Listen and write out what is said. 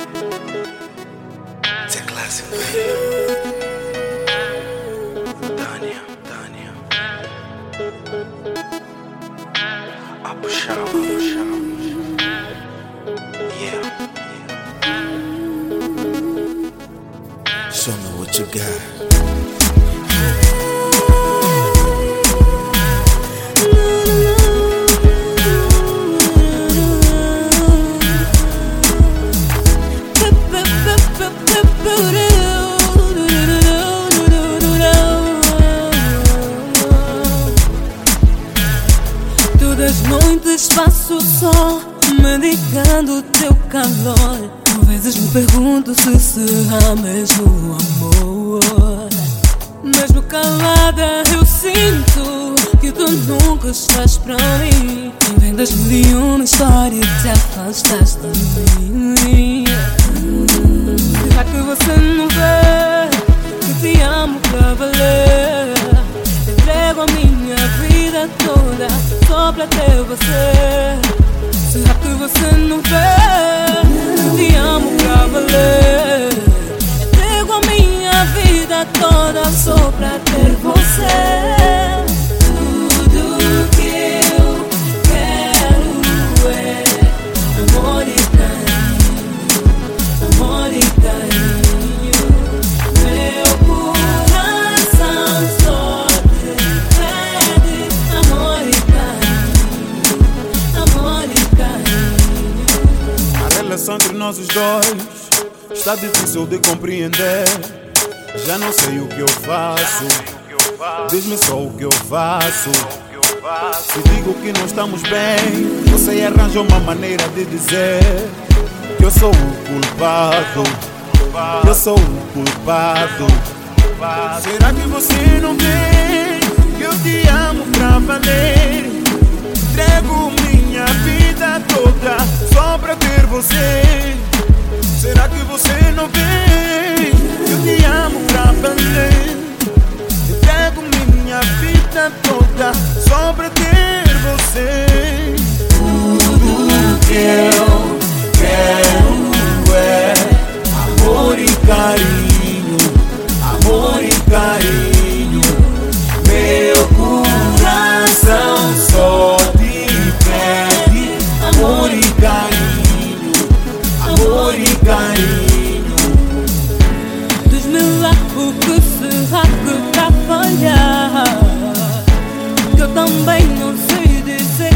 It's a classic, baby. Dania. I push out. Yeah. Show me what you got. Muito espaço só, medicando o teu calor. Por vezes me pergunto se será mesmo amor. Mesmo calada eu sinto que tu nunca estás para mim. Inventas mil e uma história e te afastaste de mim. Será que você não vê que te amo pra valer? Entrego a minha vida toda só pra ter você. Será que você não vê? Te amo pra valer. Entrego a minha vida toda só pra ter você. Tudo que eu quero é amor e carinho, amor e carinho. Meu coração só te pede amor e carinho, amor e carinho. A relação entre nós os dois está difícil de compreender. Já não sei o que eu faço. Diz-me só o que eu faço. Se digo que não estamos bem, você arranja uma maneira de dizer que eu sou o culpado. Que eu sou o culpado. Será que você não vê que eu te amo pra valer? Entrego minha vida toda só pra ter você. Será que você não vê que eu te amo pra valer? Entrego minha vida toda só pra ter você. Tudo que eu quero é amor e carinho, amor e carinho. Meu coração só te pede amor e carinho, amor e carinho. Diz-me lá o que será que tá a falhar, que eu também não sei dizer.